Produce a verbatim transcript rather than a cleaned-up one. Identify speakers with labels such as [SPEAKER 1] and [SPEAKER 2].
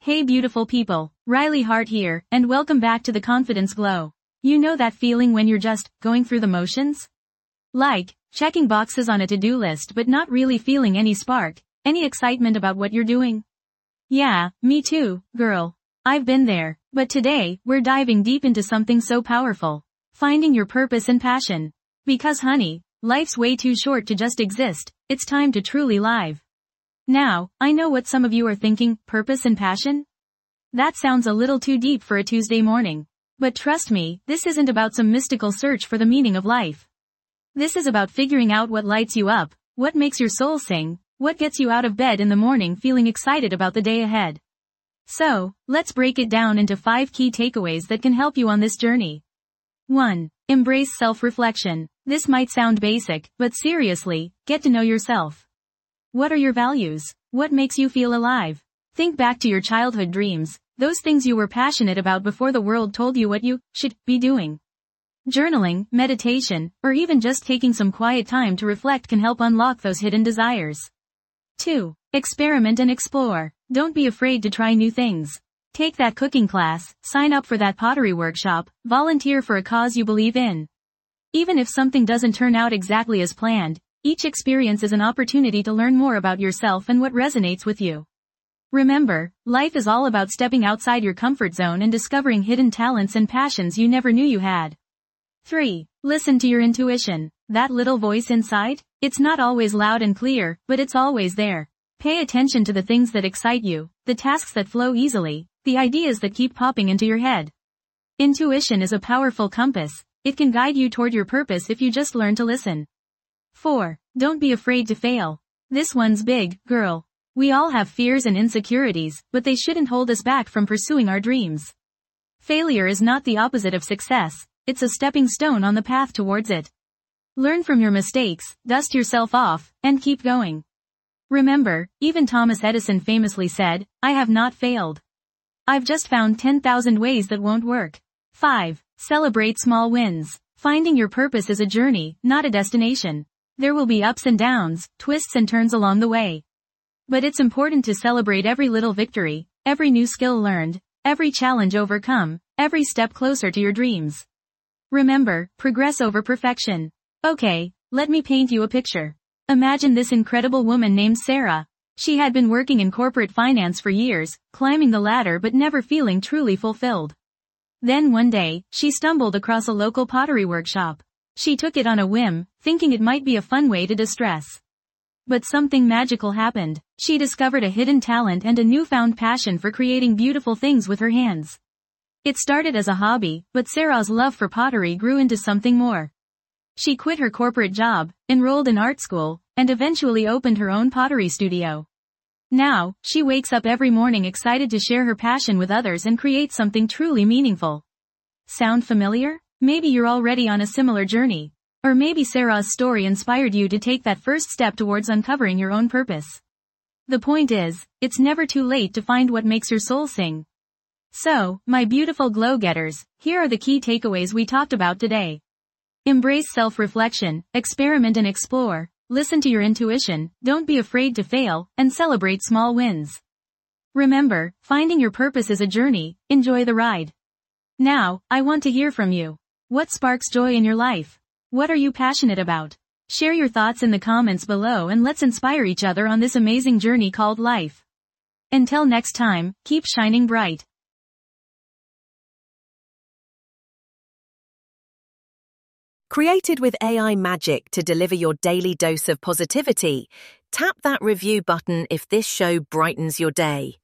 [SPEAKER 1] Hey beautiful people, Riley Hart here, and welcome back to the Confidence Glow. You know that feeling when you're just going through the motions? Like, checking boxes on a to-do list but not really feeling any spark, any excitement about what you're doing? Yeah, me too, girl. I've been there, but today, we're diving deep into something so powerful. Finding your purpose and passion. Because honey, life's way too short to just exist, it's time to truly live. Now, I know what some of you are thinking, purpose and passion? That sounds a little too deep for a Tuesday morning. But trust me, this isn't about some mystical search for the meaning of life. This is about figuring out what lights you up, what makes your soul sing, what gets you out of bed in the morning feeling excited about the day ahead. So, let's break it down into five key takeaways that can help you on this journey. one. Embrace self-reflection. This might sound basic, but seriously, get to know yourself. What are your values? What makes you feel alive? Think back to your childhood dreams, those things you were passionate about before the world told you what you should be doing. Journaling, meditation, or even just taking some quiet time to reflect can help unlock those hidden desires. two. Experiment and explore. Don't be afraid to try new things. Take that cooking class, sign up for that pottery workshop, volunteer for a cause you believe in. Even if something doesn't turn out exactly as planned, each experience is an opportunity to learn more about yourself and what resonates with you. Remember, life is all about stepping outside your comfort zone and discovering hidden talents and passions you never knew you had. three. Listen to your intuition. That little voice inside? It's not always loud and clear, but it's always there. Pay attention to the things that excite you, the tasks that flow easily, the ideas that keep popping into your head. Intuition is a powerful compass. It can guide you toward your purpose if you just learn to listen. four. Don't be afraid to fail. This one's big, girl. We all have fears and insecurities, but they shouldn't hold us back from pursuing our dreams. Failure is not the opposite of success, it's a stepping stone on the path towards it. Learn from your mistakes, dust yourself off, and keep going. Remember, even Thomas Edison famously said, "I have not failed. I've just found ten thousand ways that won't work." five. Celebrate small wins. Finding your purpose is a journey, not a destination. There will be ups and downs, twists and turns along the way. But it's important to celebrate every little victory, every new skill learned, every challenge overcome, every step closer to your dreams. Remember, progress over perfection. Okay, let me paint you a picture. Imagine this incredible woman named Sarah. She had been working in corporate finance for years, climbing the ladder but never feeling truly fulfilled. Then one day, she stumbled across a local pottery workshop. She took it on a whim, thinking it might be a fun way to distress. But something magical happened. She discovered a hidden talent and a newfound passion for creating beautiful things with her hands. It started as a hobby, but Sarah's love for pottery grew into something more. She quit her corporate job, enrolled in art school, and eventually opened her own pottery studio. Now, she wakes up every morning excited to share her passion with others and create something truly meaningful. Sound familiar? Maybe you're already on a similar journey. Or maybe Sarah's story inspired you to take that first step towards uncovering your own purpose. The point is, it's never too late to find what makes your soul sing. So, my beautiful glow-getters, here are the key takeaways we talked about today. Embrace self-reflection, experiment and explore, listen to your intuition, don't be afraid to fail, and celebrate small wins. Remember, finding your purpose is a journey, enjoy the ride. Now, I want to hear from you. What sparks joy in your life? What are you passionate about? Share your thoughts in the comments below and let's inspire each other on this amazing journey called life. Until next time, keep shining bright.
[SPEAKER 2] Created with A I magic to deliver your daily dose of positivity, tap that review button if this show brightens your day.